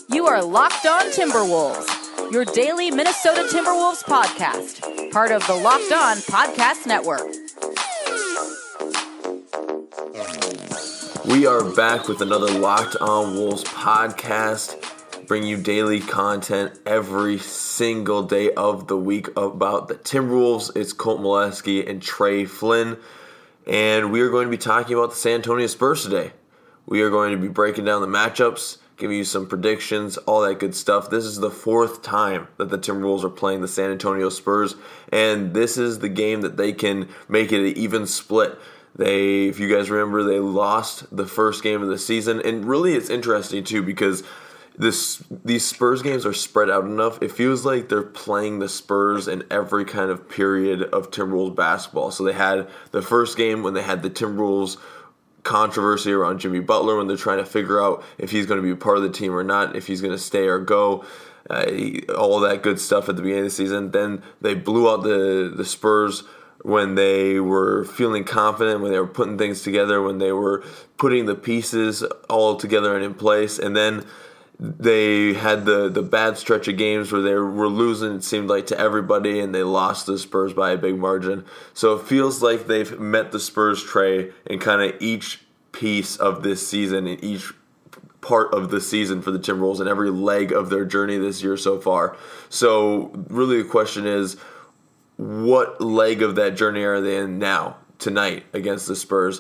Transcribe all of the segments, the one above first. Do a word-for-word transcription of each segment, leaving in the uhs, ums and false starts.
You are Locked On Timberwolves, your daily Minnesota Timberwolves podcast, part of the Locked On Podcast Network. We are back with another Locked On Wolves podcast, bringing you daily content every single day of the week about the Timberwolves. It's Colt Molesky and Trey Flynn, and we are going to be talking about the San Antonio Spurs today. We are going to be breaking down the matchups, giving you some predictions, all that good stuff. This is the fourth time that the Timberwolves are playing the San Antonio Spurs, and this is the game that they can make it an even split. They, if you guys remember, they lost the first game of the season, and really it's interesting too because this these Spurs games are spread out enough. It feels like they're playing the Spurs in every kind of period of Timberwolves basketball. So they had the first game when they had the Timberwolves controversy around Jimmy Butler when they're trying to figure out if he's going to be a part of the team or not, if he's going to stay or go, uh, all that good stuff at the beginning of the season. Then they blew out the, the Spurs when they were feeling confident, when they were putting things together, when they were putting the pieces all together and in place. And then they had the, the bad stretch of games where they were losing, it seemed like, to everybody, and they lost the Spurs by a big margin. So it feels like they've met the Spurs, Trey, in kind of each piece of this season, in each part of the season for the Timberwolves, and every leg of their journey this year so far. So really the question is, what leg of that journey are they in now, tonight, against the Spurs?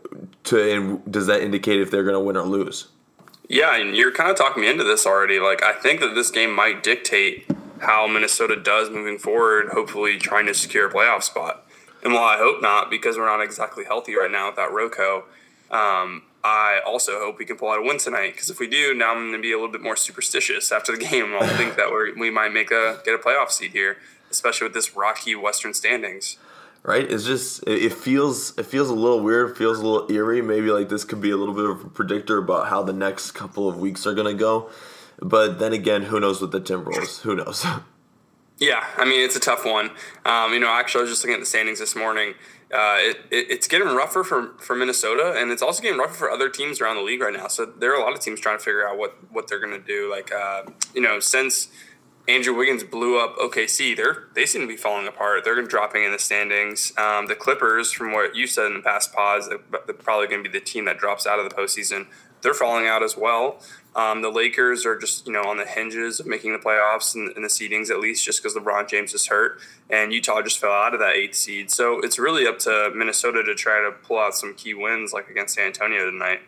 To, and does that indicate if they're going to win or lose? Yeah, and you're kind of talking me into this already. Like, I think that this game might dictate how Minnesota does moving forward, hopefully trying to secure a playoff spot. And while I hope not, because we're not exactly healthy right now without Rocco, um, I also hope we can pull out a win tonight. Because if we do, now I'm going to be a little bit more superstitious after the game. I'll think that we're, we might make a get a playoff seed here, especially with this rocky Western standings. Right? It's just, it feels it feels a little weird, feels a little eerie. Maybe like this could be a little bit of a predictor about how the next couple of weeks are going to go. But then again, who knows with the Timberwolves? Who knows? Yeah, I mean, it's a tough one. Um, you know, actually, I was just looking at the standings this morning. Uh, it, it, it's getting rougher for, for Minnesota, and it's also getting rougher for other teams around the league right now. So there are a lot of teams trying to figure out what, what they're going to do. Like, uh, you know, since Andrew Wiggins blew up O K C, They're they seem to be falling apart. They're dropping in the standings. Um, the Clippers, from what you said in the past pause, they're probably going to be the team that drops out of the postseason. They're falling out as well. Um, the Lakers are just, you know, on the hinges of making the playoffs and, and the seedings, at least just because LeBron James is hurt. And Utah just fell out of that eighth seed. So it's really up to Minnesota to try to pull out some key wins, like against San Antonio tonight.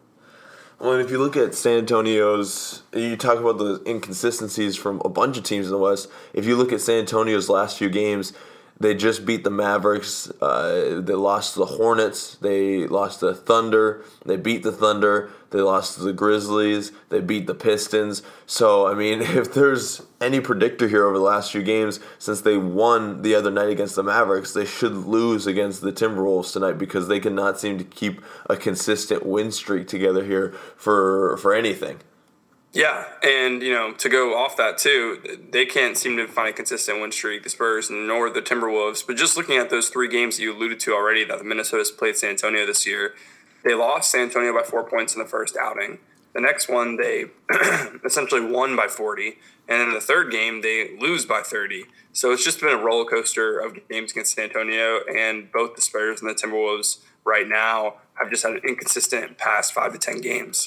Well, and if you look at San Antonio's, you talk about the inconsistencies from a bunch of teams in the West. If you look at San Antonio's last few games, they just beat the Mavericks. Uh, they lost to the Hornets. They lost to the Thunder. They beat the Thunder. They lost to the Grizzlies. They beat the Pistons. So, I mean, if there's any predictor here over the last few games, since they won the other night against the Mavericks, they should lose against the Timberwolves tonight because they cannot seem to keep a consistent win streak together here for for anything. Yeah, and, you know, to go off that, too, they can't seem to find a consistent win streak, the Spurs, nor the Timberwolves. But just looking at those three games that you alluded to already that the Minnesota's played San Antonio this year, they lost San Antonio by four points in the first outing. The next one, they essentially won by forty. And in the third game, they lose by thirty. So it's just been a roller coaster of games against San Antonio, and both the Spurs and the Timberwolves right now have just had an inconsistent past five to ten games.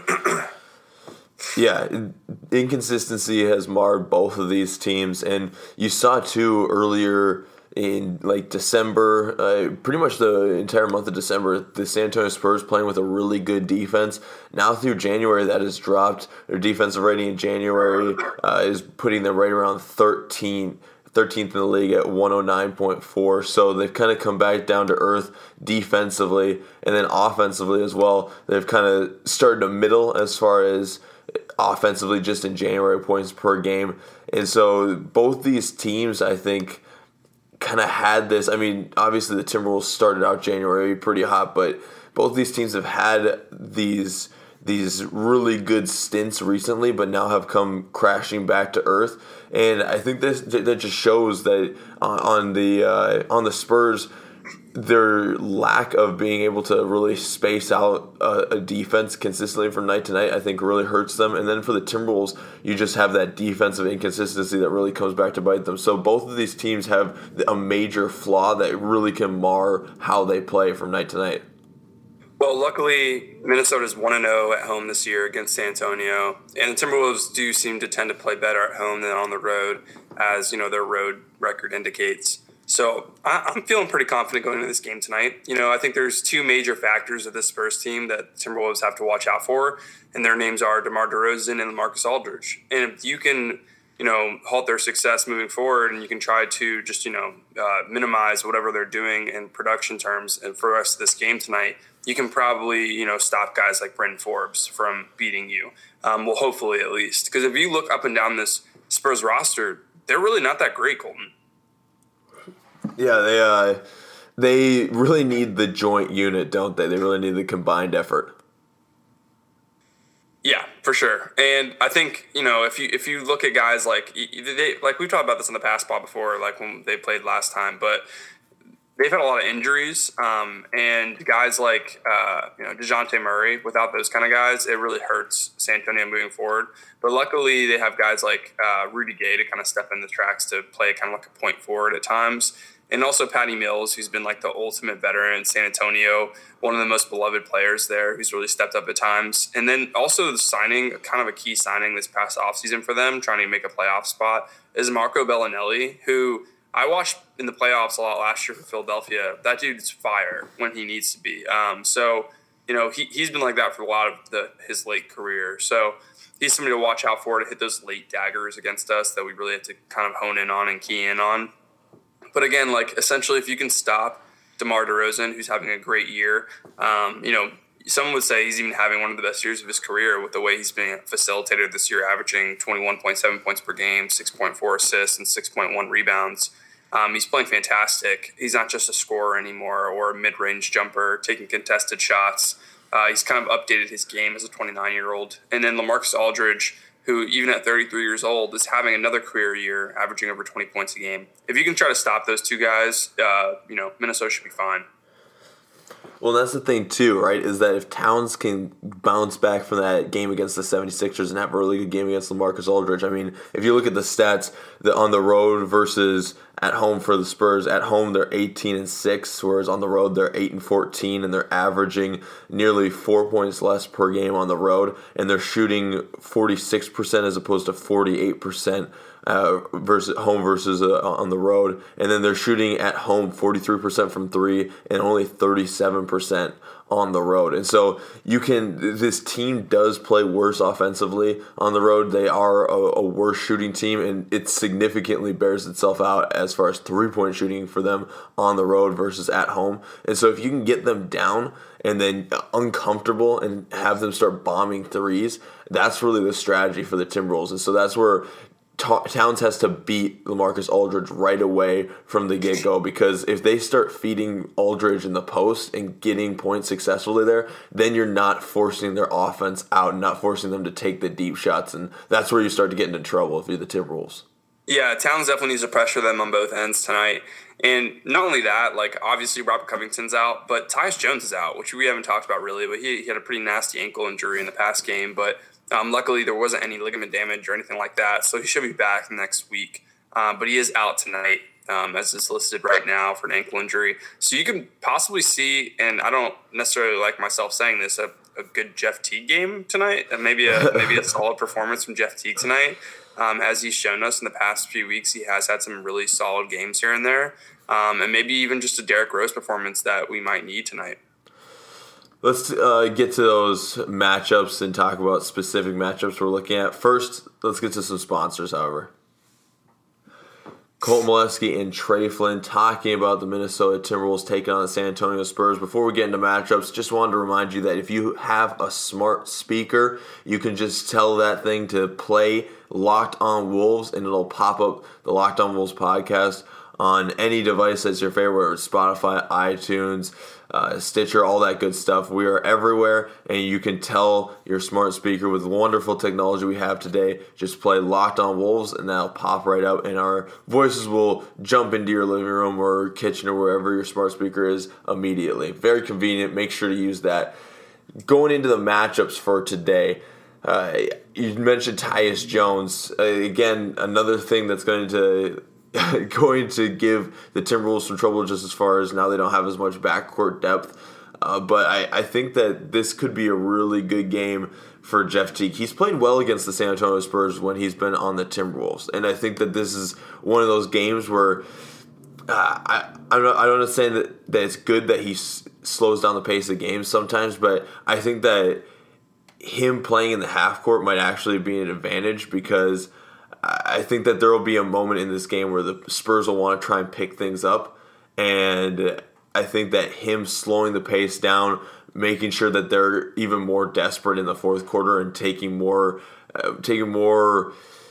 Yeah, inconsistency has marred both of these teams, and you saw too earlier in like December, uh, pretty much the entire month of December, the San Antonio Spurs playing with a really good defense. Now through January, that has dropped. Their defensive rating in January uh, is putting them right around thirteenth in the league at one oh nine point four. So they've kind of come back down to earth defensively, and then offensively as well. They've kind of started to middle as far as offensively just in January points per game. And so both these teams, I think, kind of had this. I mean, obviously the Timberwolves started out January pretty hot, but both these teams have had these these really good stints recently, but now have come crashing back to earth. And I think this that just shows that on the uh, on the Spurs, their lack of being able to really space out a, a defense consistently from night to night, I think, really hurts them. And then for the Timberwolves, you just have that defensive inconsistency that really comes back to bite them. So both of these teams have a major flaw that really can mar how they play from night to night. Well, luckily, Minnesota's one and oh at home this year against San Antonio, and the Timberwolves do seem to tend to play better at home than on the road, as you know their road record indicates. So I, I'm feeling pretty confident going into this game tonight. You know, I think there's two major factors of this Spurs team that Timberwolves have to watch out for, and their names are DeMar DeRozan and LaMarcus Aldridge. And if you can, you know, halt their success moving forward, and you can try to just, you know, uh, minimize whatever they're doing in production terms, and for the rest of this game tonight, you can probably, you know, stop guys like Bryn Forbes from beating you. Um, well, hopefully at least. Because if you look up and down this Spurs roster, they're really not that great, Colton. Yeah, they uh, they really need the joint unit, don't they? They really need the combined effort. Yeah, for sure. And I think, you know, if you if you look at guys like they, like we've talked about this in the past spot before, like when they played last time, but they've had a lot of injuries, um, and guys like uh, you know DeJounte Murray. Without those kind of guys, it really hurts San Antonio moving forward. But luckily, they have guys like uh, Rudy Gay to kind of step in the tracks to play kind of like a point forward at times. And also Patty Mills, who's been like the ultimate veteran in San Antonio, one of the most beloved players there, who's really stepped up at times. And then also the signing, kind of a key signing this past offseason for them, trying to make a playoff spot, is Marco Bellinelli, who I watched in the playoffs a lot last year for Philadelphia. That dude's fire when he needs to be. Um, so, you know, he, he's been like that for a lot of the, his late career. So he's somebody to watch out for to hit those late daggers against us that we really have to kind of hone in on and key in on. But again, like essentially, if you can stop DeMar DeRozan, who's having a great year, um, you know, someone would say he's even having one of the best years of his career with the way he's been facilitated this year, averaging twenty-one point seven points per game, six point four assists, and six point one rebounds. Um, he's playing fantastic. He's not just a scorer anymore or a mid-range jumper, taking contested shots. Uh, he's kind of updated his game as a twenty-nine-year-old. And then LaMarcus Aldridge, who even at thirty-three years old is having another career year, averaging over twenty points a game. If you can try to stop those two guys, uh, you know, Minnesota should be fine. Well, that's the thing, too, right, is that if Towns can bounce back from that game against the seventy-sixers and have a really good game against LaMarcus Aldridge, I mean, if you look at the stats the, on the road versus at home for the Spurs, at home they're eighteen and six, whereas on the road they're eight and fourteen, and they're averaging nearly four points less per game on the road, and they're shooting forty-six percent as opposed to forty-eight percent Uh, versus home versus uh, on the road, and then they're shooting at home forty-three percent from three and only thirty-seven percent on the road. And so you can, this team does play worse offensively on the road. They are a, a worse shooting team, and it significantly bears itself out as far as three-point shooting for them on the road versus at home. And so if you can get them down and then uncomfortable and have them start bombing threes, that's really the strategy for the Timberwolves. And so that's where Towns has to beat LaMarcus Aldridge right away from the get-go, because if they start feeding Aldridge in the post and getting points successfully there, then you're not forcing their offense out and not forcing them to take the deep shots, and that's where you start to get into trouble if you're the Timberwolves. Yeah, Towns definitely needs to pressure them on both ends tonight. And not only that, like obviously Robert Covington's out, but Tyus Jones is out, which we haven't talked about really, but he, he had a pretty nasty ankle injury in the past game, but Um, luckily, there wasn't any ligament damage or anything like that, so he should be back next week. Um, but he is out tonight, um, as is listed right now for an ankle injury. So you can possibly see, and I don't necessarily like myself saying this, a, a good Jeff Teague game tonight, and maybe a maybe a solid performance from Jeff Teague tonight. Um, as he's shown us in the past few weeks, he has had some really solid games here and there, um, and maybe even just a Derrick Rose performance that we might need tonight. Let's uh, get to those matchups and talk about specific matchups we're looking at. First, let's get to some sponsors, however. Colt Molesky and Trey Flynn talking about the Minnesota Timberwolves taking on the San Antonio Spurs. Before we get into matchups, just wanted to remind you that if you have a smart speaker, you can just tell that thing to play Locked On Wolves, and it'll pop up the Locked On Wolves podcast on any device that's your favorite, whether it's Spotify, iTunes, uh, Stitcher, all that good stuff. We are everywhere, and you can tell your smart speaker with the wonderful technology we have today, just play Locked On Wolves, and that'll pop right up, and our voices will jump into your living room or kitchen or wherever your smart speaker is immediately. Very convenient. Make sure to use that. Going into the matchups for today, uh, you mentioned Tyus Jones. Uh, again, another thing that's going to going to give the Timberwolves some trouble, just as far as now they don't have as much backcourt depth. Uh, but I, I think that this could be a really good game for Jeff Teague. He's played well against the San Antonio Spurs when he's been on the Timberwolves. And I think that this is one of those games where uh, I, I'm not, I don't understand that, that it's good that he s- slows down the pace of games sometimes, but I think that him playing in the half court might actually be an advantage, because I think that there will be a moment in this game where the Spurs will want to try and pick things up, and I think that him slowing the pace down, making sure that they're even more desperate in the fourth quarter and taking more, uh, taking more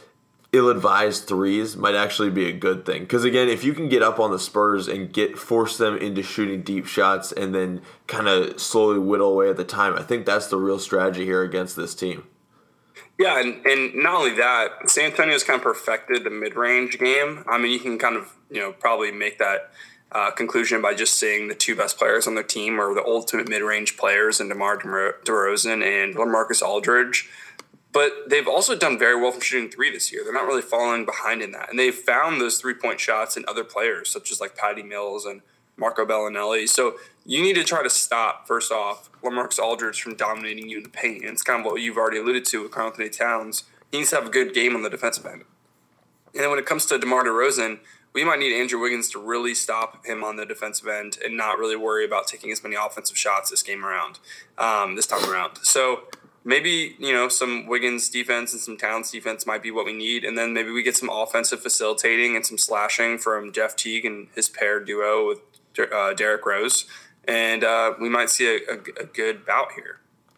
ill-advised threes might actually be a good thing. Because again, if you can get up on the Spurs and get force them into shooting deep shots and then kind of slowly whittle away at the time, I think that's the real strategy here against this team. Yeah, and, and not only that, San Antonio's kind of perfected the mid-range game. I mean, you can kind of, you know, probably make that uh, conclusion by just seeing the two best players on their team are the ultimate mid-range players in DeMar DeRozan and LaMarcus Aldridge. But they've also done very well from shooting three this year. They're not really falling behind in that. And they've found those three-point shots in other players, such as like Patty Mills and Marco Bellinelli. So you need to try to stop, first off, LaMarcus Aldridge from dominating you in the paint. And it's kind of what you've already alluded to with Karl Anthony Towns. He needs to have a good game on the defensive end. And then when it comes to DeMar DeRozan, we might need Andrew Wiggins to really stop him on the defensive end and not really worry about taking as many offensive shots this game around, um, this time around. So maybe, you know, some Wiggins defense and some Towns defense might be what we need. And then maybe we get some offensive facilitating and some slashing from Jeff Teague and his pair duo with uh, Derrick Rose. And uh, we might see a, a, a good bout here.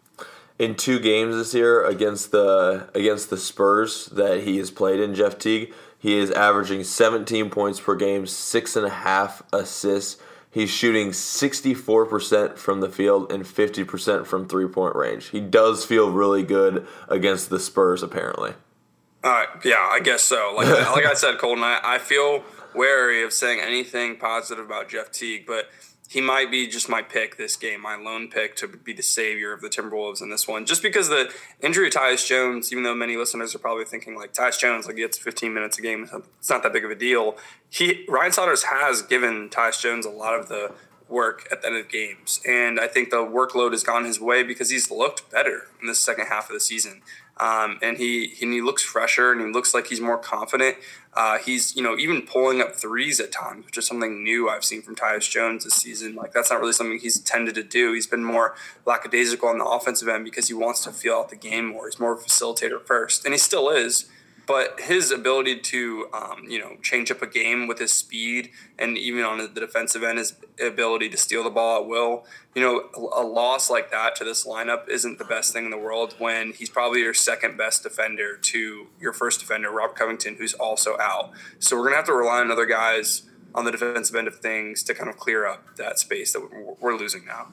In two games this year against the against the Spurs that he has played in, Jeff Teague, he is averaging seventeen points per game, six and a half assists. He's shooting sixty-four percent from the field and fifty percent from three-point range. He does feel really good against the Spurs, apparently. Uh, yeah, I guess so. Like like I said, Colton, I, I feel wary of saying anything positive about Jeff Teague, but he might be just my pick this game, my lone pick to be the savior of the Timberwolves in this one. Just because the injury of Tyus Jones, even though many listeners are probably thinking like Tyus Jones, like gets fifteen minutes a game, it's not that big of a deal. He Ryan Saunders has given Tyus Jones a lot of the work at the end of games, and I think the workload has gone his way because he's looked better in the second half of the season. Um, and he and he looks fresher, and he looks like he's more confident. Uh, he's, you know, even pulling up threes at times, which is something new I've seen from Tyus Jones this season. Like, that's not really something he's tended to do. He's been more lackadaisical on the offensive end because he wants to feel out the game more. He's more of a facilitator first, and he still is. But his ability to, um, you know, change up a game with his speed and even on the defensive end, his ability to steal the ball at will, you know, a loss like that to this lineup isn't the best thing in the world when he's probably your second best defender to your first defender, Rob Covington, who's also out. So we're going to have to rely on other guys on the defensive end of things to kind of clear up that space that we're losing now.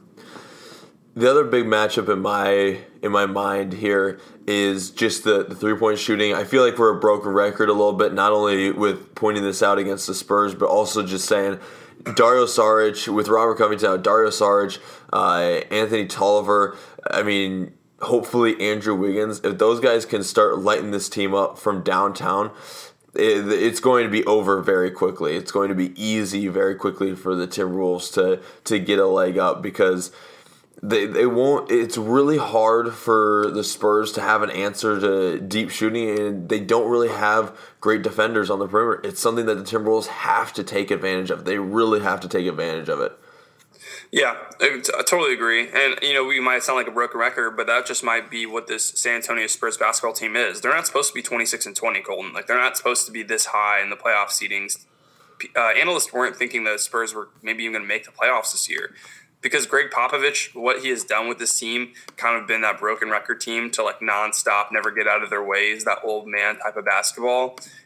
The other big matchup in my in my mind here is just the, the three-point shooting. I feel like we're a broken record a little bit, not only with pointing this out against the Spurs, but also just saying Dario Saric, with Robert Covington out, Dario Saric, uh, Anthony Tolliver, I mean, hopefully Andrew Wiggins, if those guys can start lighting this team up from downtown, it, it's going to be over very quickly. It's going to be easy very quickly for the Timberwolves to, to get a leg up, because They they won't. It's really hard for the Spurs to have an answer to deep shooting, and they don't really have great defenders on the perimeter. It's something that the Timberwolves have to take advantage of. They really have to take advantage of it. Yeah, I totally agree. And, you know, we might sound like a broken record, but that just might be what this San Antonio Spurs basketball team is. They're not supposed to be twenty-six and twenty, Colton. Like, they're not supposed to be this high in the playoff seedings. Uh, analysts weren't thinking that the Spurs were maybe even going to make the playoffs this year. Because Greg Popovich, what he has done with this team, kind of been that broken record team to like nonstop, never get out of their ways, that old man type of basketball.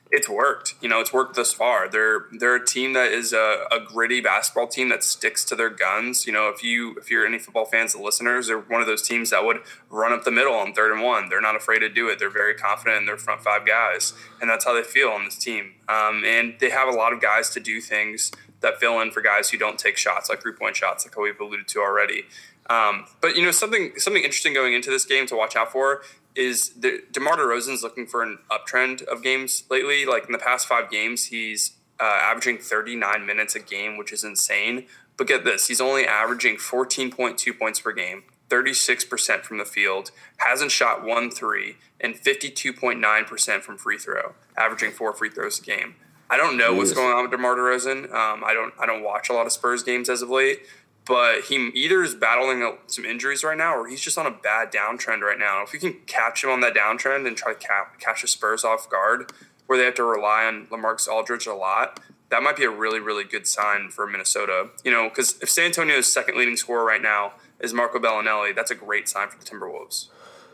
it's worked. You know, it's worked thus far. They're they're a team that is a, a gritty basketball team that sticks to their guns. You know, if you if you're any football fans, the listeners, they're one of those teams that would run up the middle on third and one. They're not afraid to do it. They're very confident in their front five guys, and that's how they feel on this team. Um, and they have a lot of guys to do things that fill in for guys who don't take shots, like three point shots, like we've alluded to already. Um, but you know, something something interesting going into this game to watch out for is the, DeMar DeRozan's looking for an uptrend of games lately. Like in the past five games, he's uh, averaging thirty-nine minutes a game, which is insane. But get this, he's only averaging fourteen point two points per game, thirty-six percent from the field, hasn't shot one three, and fifty-two point nine percent from free throw, averaging four free throws a game. I don't know Jeez. what's going on with DeMar DeRozan. Um, I don't I don't watch a lot of Spurs games as of late. But he either is battling some injuries right now or he's just on a bad downtrend right now. If we can catch him on that downtrend and try to cap, catch the Spurs off guard where they have to rely on LaMarcus Aldridge a lot, that might be a really, really good sign for Minnesota. You know, because if San Antonio's second leading scorer right now is Marco Bellinelli, that's a great sign for the Timberwolves.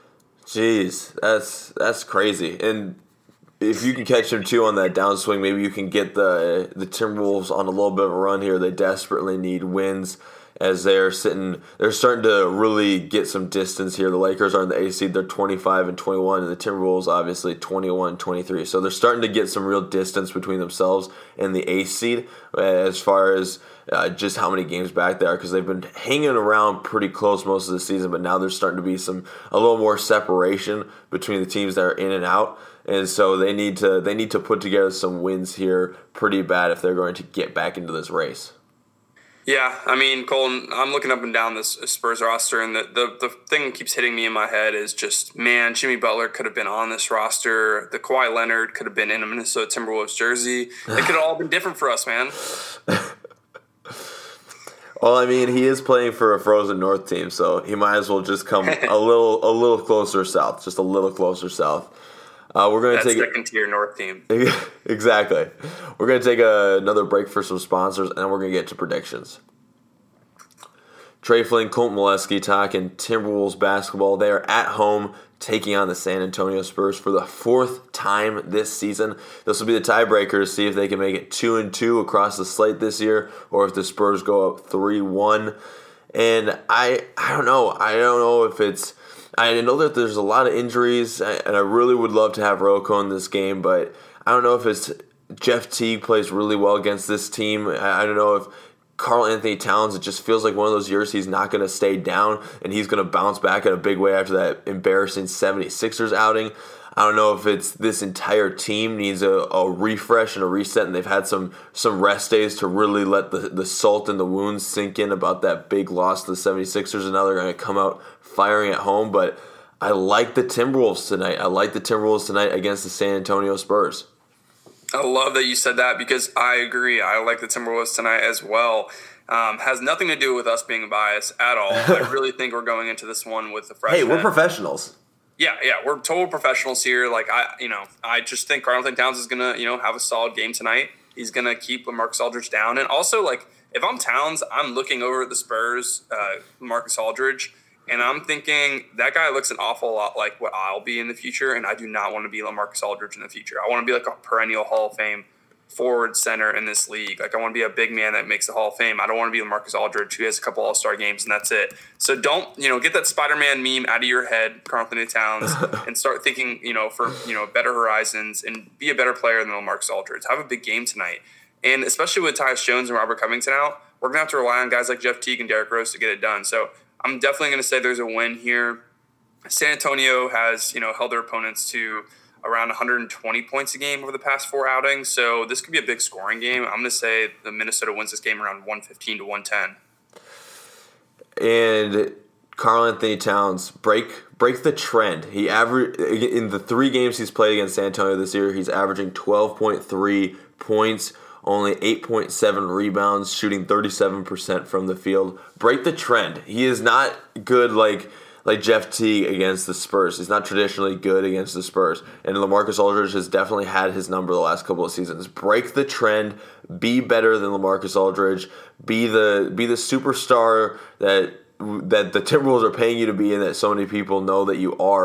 Jeez, that's that's crazy. And if you can catch him too on that downswing, maybe you can get the the Timberwolves on a little bit of a run here. They desperately need wins, as they're sitting, they're starting to really get some distance here. The Lakers are in the A seed, they're twenty-five and twenty-one, and the Timberwolves obviously twenty-one and twenty-three. So they're starting to get some real distance between themselves and the A seed as far as uh, just how many games back they are, because they've been hanging around pretty close most of the season, but now there's starting to be some a little more separation between the teams that are in and out. And so they need to they need to put together some wins here pretty bad if they're going to get back into this race. Yeah, I mean, Colton, I'm looking up and down this Spurs roster, and the, the, the thing that keeps hitting me in my head is just, man, Jimmy Butler could have been on this roster. The Kawhi Leonard could have been in a Minnesota Timberwolves jersey. It could have all been different for us, man. Well, I mean, he is playing for a frozen North team, so he might as well just come a little a little closer south, just a little closer south. Uh, we're going to take second tier North team. Exactly. We're going to take a, another break for some sponsors, and then we're going to get to predictions. Trey Flynn, Colt Molesky talking Timberwolves basketball. They are at home taking on the San Antonio Spurs for the fourth time this season. This will be the tiebreaker to see if they can make it two and two across the slate this year, or if the Spurs go up three one. And I, I don't know. I don't know if it's. I know that there's a lot of injuries, and I really would love to have Rocco in this game, but I don't know if it's Jeff Teague plays really well against this team. I don't know if Karl Anthony Towns, it just feels like one of those years he's not going to stay down, and he's going to bounce back in a big way after that embarrassing seventy-sixers outing. I don't know if it's this entire team needs a, a refresh and a reset, and they've had some some rest days to really let the, the salt in the wounds sink in about that big loss to the seventy-sixers, and now they're going to come out firing at home. But I like the Timberwolves tonight. I like the Timberwolves tonight against the San Antonio Spurs. I love that you said that because I agree. I like the Timberwolves tonight as well. Um, has nothing to do with us being biased at all. I really think we're going into this one with the freshman. Hey, we're professionals. Yeah, yeah, we're total professionals here. Like I, you know, I just think Karl Anthony Towns is gonna, you know, have a solid game tonight. He's gonna keep LaMarcus Aldridge down, and also like if I'm Towns, I'm looking over at the Spurs, uh, LaMarcus Aldridge, and I'm thinking that guy looks an awful lot like what I'll be in the future, and I do not want to be LaMarcus Aldridge in the future. I want to be like a perennial Hall of Fame forward center in this league. Like I want to be a big man that makes the Hall of Fame. I don't want to be LaMarcus Aldridge who has a couple All-Star games and that's it. So don't, you know, get that Spider-Man meme out of your head, Karl Anthony Towns, and start thinking, you know, for, you know, better horizons and be a better player than LaMarcus Aldridge. Have a big game tonight. And especially with Tyus Jones and Robert Covington out, we're going to have to rely on guys like Jeff Teague and Derrick Rose to get it done. So I'm definitely going to say there's a win here. San Antonio has, you know, held their opponents to around one hundred twenty points a game over the past four outings. So this could be a big scoring game. I'm going to say the Minnesota wins this game around one fifteen to one ten. And Karl Anthony Towns break break the trend. He average in the three games he's played against San Antonio this year, he's averaging twelve point three points, only eight point seven rebounds, shooting thirty-seven percent from the field. Break the trend. He is not good like like Jeff Teague against the Spurs. He's not traditionally good against the Spurs. And LaMarcus Aldridge has definitely had his number the last couple of seasons. Break the trend. Be better than LaMarcus Aldridge. Be the be the superstar that that the Timberwolves are paying you to be and that so many people know that you are.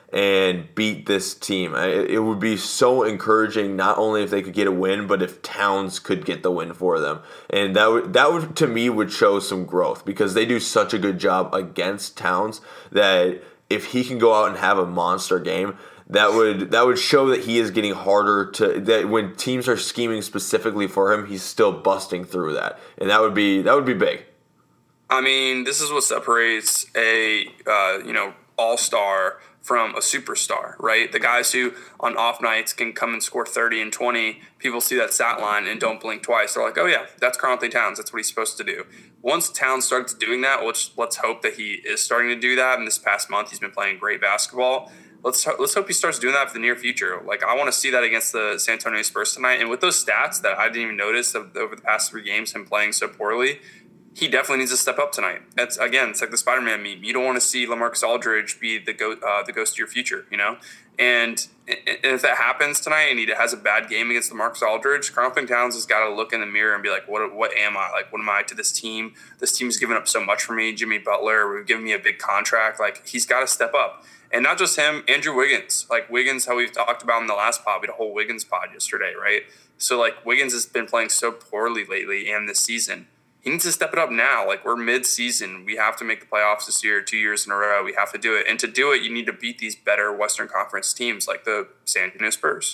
and beat this team. It would be so encouraging, not only if they could get a win, but if Towns could get the win for them. And that would, that would to me, would show some growth because they do such a good job against Towns that if he can go out and have a monster game, that would that would show that he is getting harder to, that when teams are scheming specifically for him, he's still busting through that. And that would be that would be big. I mean, this is what separates a uh, you know all-star from a superstar, right? The guys who on off nights can come and score thirty and twenty, people see that stat line and don't blink twice. They're like, oh yeah, that's Karl-Anthony Towns. That's what he's supposed to do. Once Towns starts doing that, which let's hope that he is starting to do that. And this past month, he's been playing great basketball. Let's let's hope he starts doing that for the near future. Like, I want to see that against the San Antonio Spurs tonight. And with those stats that I didn't even notice over the past three games, him playing so poorly, he definitely needs to step up tonight. That's again, it's like the Spider-Man meme. You don't want to see LaMarcus Aldridge be the go, uh, the ghost of your future, you know. And, and if that happens tonight, and he has a bad game against LaMarcus Aldridge, Karl-Anthony Towns has got to look in the mirror and be like, "What? What am I? Like, what am I to this team? This team's given up so much for me. Jimmy Butler, we've given me a big contract. Like, he's got to step up." And not just him, Andrew Wiggins. Like, Wiggins, how we've talked about in the last pod. We had a whole Wiggins pod yesterday, right? So, like, Wiggins has been playing so poorly lately and this season. He needs to step it up now. Like, we're mid-season. We have to make the playoffs this year, two years in a row. We have to do it. And to do it, you need to beat these better Western Conference teams like the San Antonio Spurs.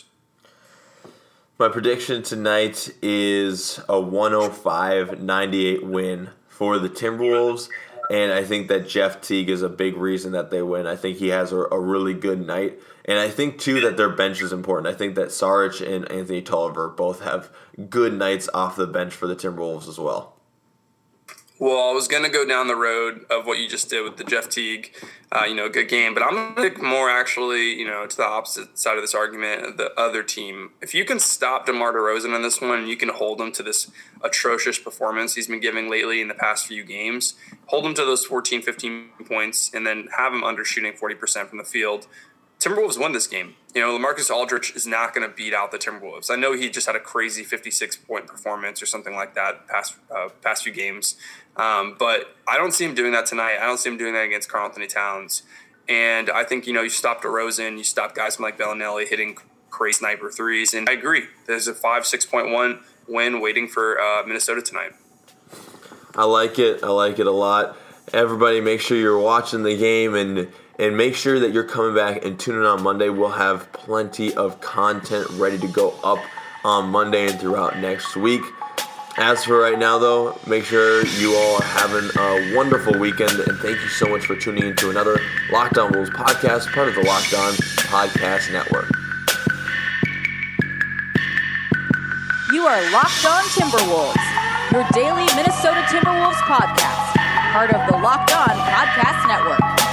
My prediction tonight is a one oh five ninety-eight win for the Timberwolves. And I think that Jeff Teague is a big reason that they win. I think he has a, a really good night. And I think, too, that their bench is important. I think that Saric and Anthony Tolliver both have good nights off the bench for the Timberwolves as well. Well, I was going to go down the road of what you just did with the Jeff Teague, uh, you know, good game. But I'm going to pick more actually, you know, to the opposite side of this argument, the other team. If you can stop DeMar DeRozan in this one and you can hold him to this atrocious performance he's been giving lately in the past few games, hold him to those fourteen, fifteen points, and then have him undershooting forty percent from the field, Timberwolves win this game. You know, LaMarcus Aldridge is not going to beat out the Timberwolves. I know he just had a crazy fifty-six point performance or something like that past uh, past few games. Um, but I don't see him doing that tonight. I don't see him doing that against Karl-Anthony Towns. And I think, you know, you stop DeRozan, you stop guys like Bellinelli hitting crazy sniper threes. And I agree. There's a five, six point one win waiting for uh, Minnesota tonight. I like it. I like it a lot. Everybody make sure you're watching the game and and make sure that you're coming back and tuning in on Monday. We'll have plenty of content ready to go up on Monday and throughout next week. As for right now, though, make sure you all are having a wonderful weekend, and thank you so much for tuning into another Locked On Wolves podcast, part of the Locked On Podcast Network. You are Locked On Timberwolves, your daily Minnesota Timberwolves podcast, part of the Locked On Podcast Network.